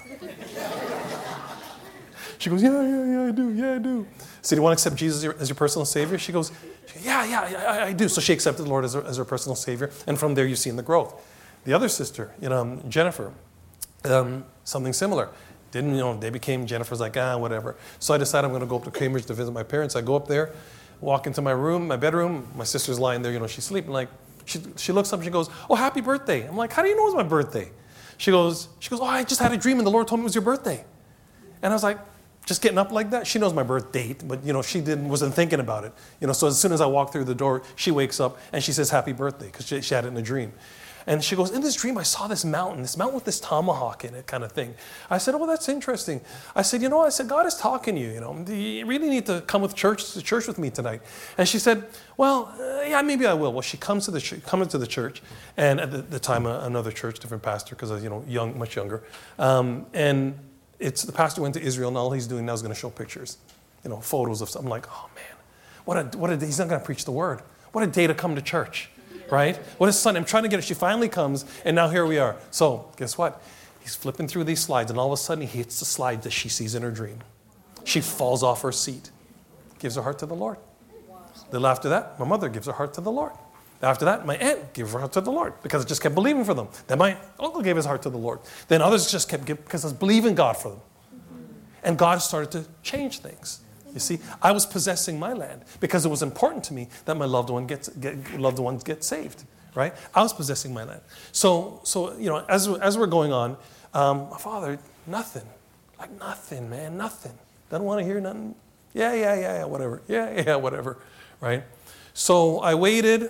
She goes, yeah, yeah, yeah, I do, yeah, I do. So do you want to accept Jesus as your, as your personal Savior? She goes, yeah, yeah, I, I do. So she accepted the Lord as her, as her personal Savior. And from there, you've seen the growth. The other sister, you know, Jennifer, um, something similar. Didn't, you know, they became, Jennifer's like, ah, whatever. So I decided I'm going to go up to Cambridge to visit my parents. I go up there, walk into my room, my bedroom. My sister's lying there, you know, she's sleeping. Like, she, she looks up and she goes, oh, happy birthday. I'm like, how do you know it's my birthday? She goes, she goes, oh, I just had a dream and the Lord told me it was your birthday. And I was like, just getting up like that? She knows my birth date, but, you know, she didn't, wasn't thinking about it. You know, so as soon as I walk through the door, she wakes up and she says, happy birthday, because she, she had it in a dream. And she goes, in this dream, I saw this mountain, this mountain with this tomahawk in it kind of thing. I said, oh, well, that's interesting. I said, you know, I said, God is talking to you, you know. Do you really need to come with church to church with me tonight? And she said, well, uh, yeah, maybe I will. Well, she comes to the ch- comes to the church, and at the, the time, uh, another church, different pastor, because I was, you know, young, much younger. Um, and It's the pastor went to Israel, and all he's doing now is going to show pictures, you know, photos of something. I'm like, oh man, what a what a day. He's not going to preach the word. What a day to come to church, right? What a Sunday. I'm trying to get it. She finally comes, and now here we are. So guess what? He's flipping through these slides, and all of a sudden he hits the slide that she sees in her dream. She falls off her seat, gives her heart to the Lord. A little after that, my mother gives her heart to the Lord. After that, my aunt gave her heart to the Lord because I just kept believing for them. Then my uncle gave his heart to the Lord. Then others just kept giving because I was believing God for them. And God started to change things. You see, I was possessing my land because it was important to me that my loved one gets get, loved ones get saved. Right? I was possessing my land. So, so you know, as as we're going on, um, my father, nothing, like nothing, man, nothing. Doesn't want to hear nothing. Yeah, yeah, yeah, yeah, whatever. Yeah, yeah, whatever. Right? So I waited.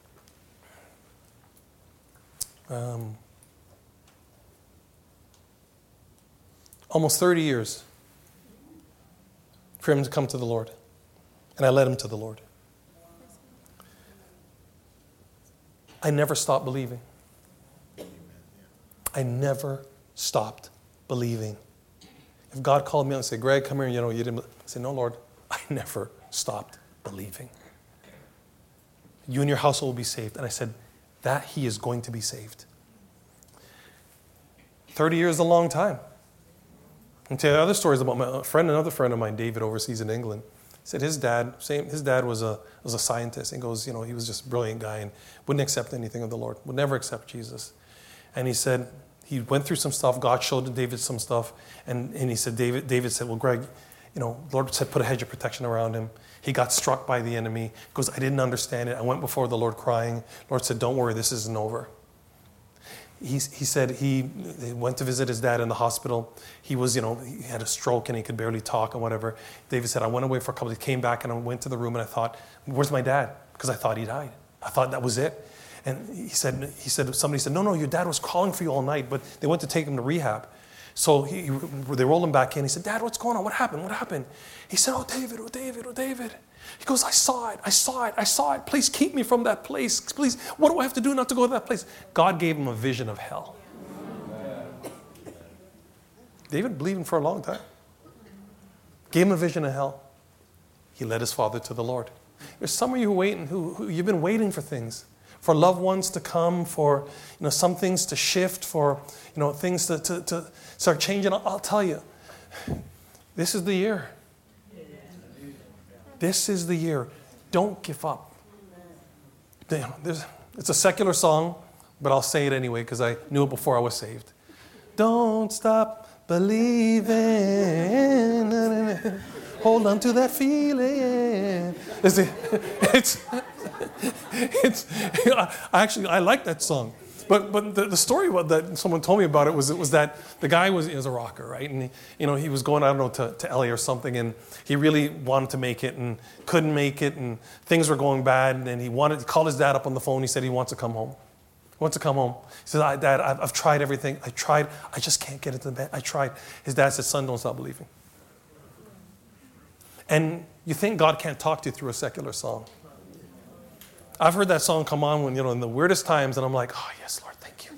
Um, almost thirty years for him to come to the Lord. And I led him to the Lord. I never stopped believing. I never stopped believing. If God called me out and said, Greg, come here, you know, you didn't, I said, no, Lord, I never stopped believing. You and your household will be saved. And I said, that he is going to be saved. thirty years is a long time. And tell you other stories about my friend, another friend of mine, David, overseas in England. He said his dad, same, his dad was a was a scientist. He goes, you know, he was just a brilliant guy and wouldn't accept anything of the Lord, would never accept Jesus. And he said he went through some stuff. God showed David some stuff, and, and he said, David, David said, well, Greg, you know, the Lord said put a hedge of protection around him. He got struck by the enemy. He goes, I didn't understand it. I went before the Lord crying. The Lord said, don't worry, this isn't over. He, he said he, he went to visit his dad in the hospital. He was, you know, he had a stroke and he could barely talk and whatever. David said, I went away for a couple of days, came back and I went to the room and I thought, where's my dad? Because I thought he died. I thought that was it. And he said, he said, somebody said, no, no, your dad was calling for you all night, but they went to take him to rehab. So he, they rolled him back in. He said, Dad, what's going on? What happened? What happened? He said, oh, David, oh, David, oh, David. He goes, I saw it. I saw it. I saw it. Please keep me from that place. Please, what do I have to do not to go to that place? God gave him a vision of hell. David believed for a long time. Gave him a vision of hell. He led his father to the Lord. There's some of you waiting who, who you've been waiting for things, for loved ones to come, for you know some things to shift, for you know things to, to, to start changing. I'll, I'll tell you, this is the year. This is the year. Don't give up. There's, it's a secular song, but I'll say it anyway because I knew it before I was saved. Don't stop believing. Hold on to that feeling. It's, it's, it's I actually, I like that song. But but the, the story that someone told me about it was it was that the guy was, he was a rocker, right? And he, you know, he was going, I don't know, to, to L A or something, and he really wanted to make it and couldn't make it, and things were going bad, and he wanted to call his dad up on the phone. He said he wants to come home. He wants to come home. He said, I, Dad, I've, I've tried everything. I tried. I just can't get into the bed. I tried. His dad said, son, don't stop believing. And you think God can't talk to you through a secular song. I've heard that song come on when, you know, in the weirdest times, and I'm like, oh, yes, Lord, thank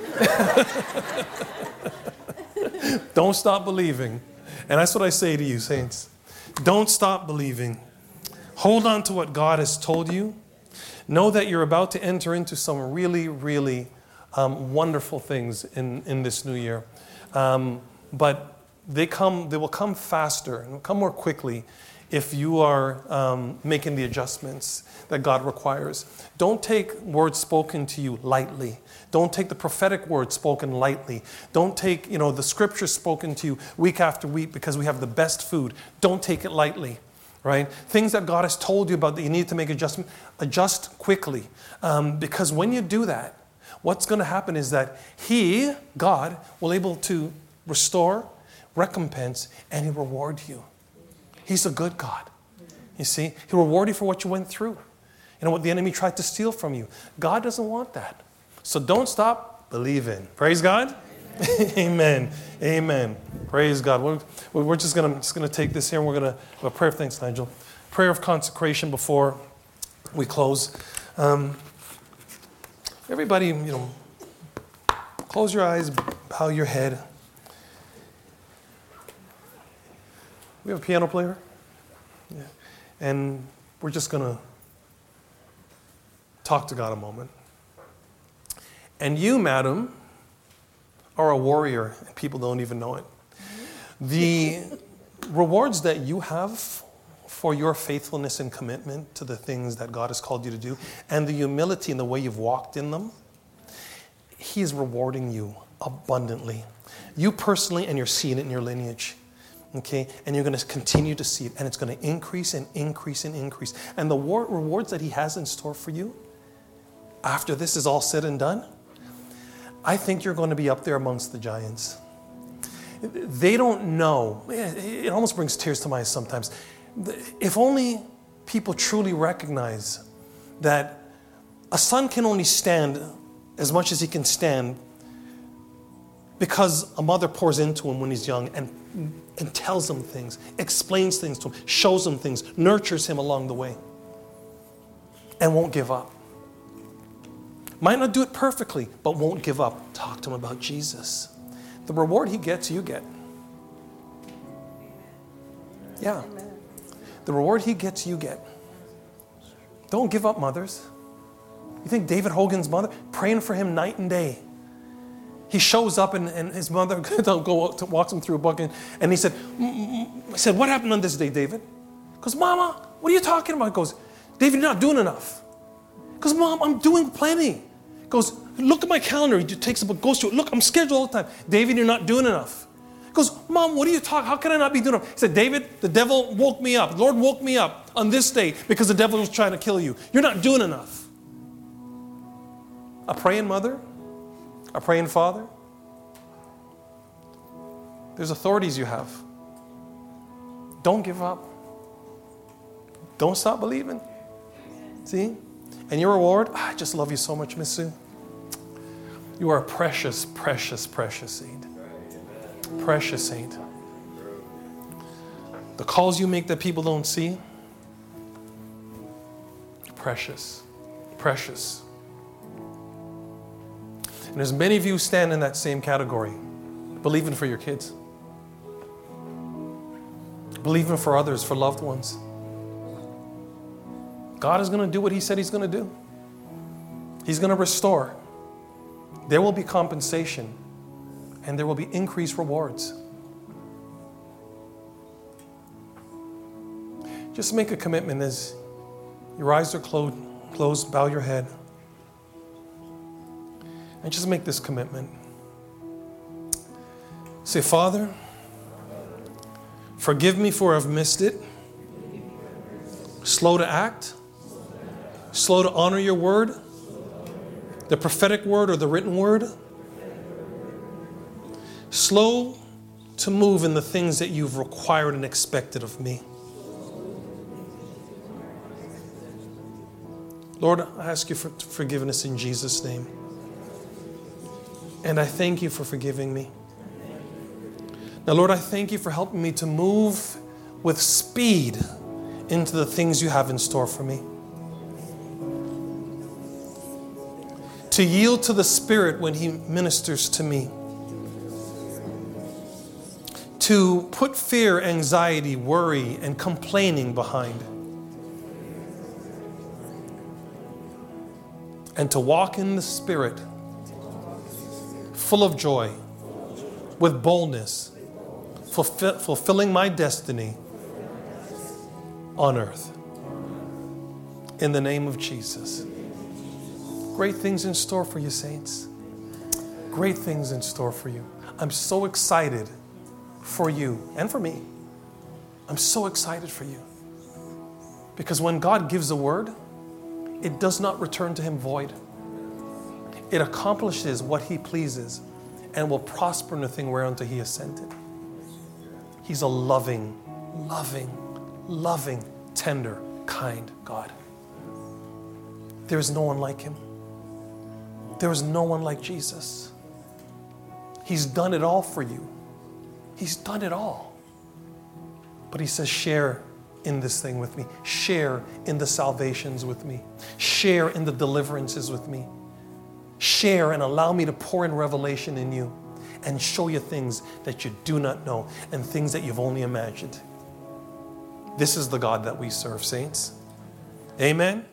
you. Don't stop believing. And that's what I say to you, saints. Don't stop believing. Hold on to what God has told you. Know that you're about to enter into some really, really um, wonderful things in, in this new year. Um, but they come, they will come faster and come more quickly if you are um, making the adjustments that God requires. Don't take words spoken to you lightly. Don't take the prophetic word spoken lightly. Don't take, you know, the scriptures spoken to you week after week because we have the best food. Don't take it lightly, right? Things that God has told you about that you need to make adjustment, adjust quickly. Um, because when you do that, what's going to happen is that He, God, will able to restore, recompense, and He'll reward you. He's a good God. You see, He'll reward you for what you went through. You know what the enemy tried to steal from you. God doesn't want that. So don't stop believing. Praise God. Amen. Amen. Praise God. We're, we're just going to just going to take this here and we're going to have a prayer. Thanks, Nigel. Prayer of consecration before we close. Um, everybody, you know, close your eyes, bow your head. We have a piano player. Yeah. And we're just going to talk to God a moment. And you, madam, are a warrior, and people don't even know it. The rewards that you have for your faithfulness and commitment to the things that God has called you to do, and the humility in the way you've walked in them, He is rewarding you abundantly. You personally, and you're seeing it in your lineage. Okay, and you're going to continue to see it, and it's going to increase and increase and increase. And the war- rewards that he has in store for you, after this is all said and done, I think you're going to be up there amongst the giants. They don't know. It almost brings tears to my eyes sometimes. If only people truly recognize that a son can only stand as much as he can stand because a mother pours into him when he's young and, and tells him things, explains things to him, shows him things, nurtures him along the way, and won't give up. Might not do it perfectly, but won't give up. Talk to him about Jesus. The reward he gets, you get. Yeah. The reward he gets, you get. Don't give up, mothers. You think David Hogan's mother, praying for him night and day. He shows up and, and his mother go to, walks him through a book and, and he said, I said, what happened on this day, David? He goes, Mama, what are you talking about? He goes, David, you're not doing enough. He goes, Mom, I'm doing plenty. He goes, look at my calendar. He just takes a book, goes to it. Look, I'm scheduled all the time. David, you're not doing enough. He goes, Mom, what are you talking? How can I not be doing enough? He said, David, the devil woke me up. The Lord woke me up on this day because the devil was trying to kill you. You're not doing enough. A praying mother, a praying father. There's authorities you have. Don't give up. Don't stop believing. See? And your reward, oh, I just love you so much, Miss Sue. You are a precious, precious, precious saint. Precious saint. The calls you make that people don't see, precious, precious. And there's many of you stand in that same category, believing for your kids, believing for others, for loved ones. God is going to do what he said he's going to do. He's going to restore. There will be compensation and there will be increased rewards. Just make a commitment as your eyes are closed, closed, bow your head. And just make this commitment. Say, Father, forgive me for I've missed it. Slow to act. Slow to honor your word. The prophetic word or the written word. Slow to move in the things that you've required and expected of me. Lord, I ask you for forgiveness in Jesus' name. And I thank you for forgiving me. Now, Lord, I thank you for helping me to move with speed into the things you have in store for me. To yield to the Spirit when he ministers to me. To put fear, anxiety, worry, and complaining behind. And to walk in the Spirit, full of joy, with boldness, fulfill, fulfilling my destiny on earth. In the name of Jesus. Great things in store for you, saints. Great things in store for you. I'm so excited for you and for me. I'm so excited for you. Because when God gives a word, it does not return to him void. It accomplishes what he pleases and will prosper in the thing whereunto he has sent it. He's a loving, loving, loving, tender, kind God. There is no one like him. There is no one like Jesus. He's done it all for you. He's done it all. But he says, share in this thing with me. Share in the salvations with me. Share in the deliverances with me. Share and allow me to pour in revelation in you and show you things that you do not know and things that you've only imagined. This is the God that we serve, saints. Amen.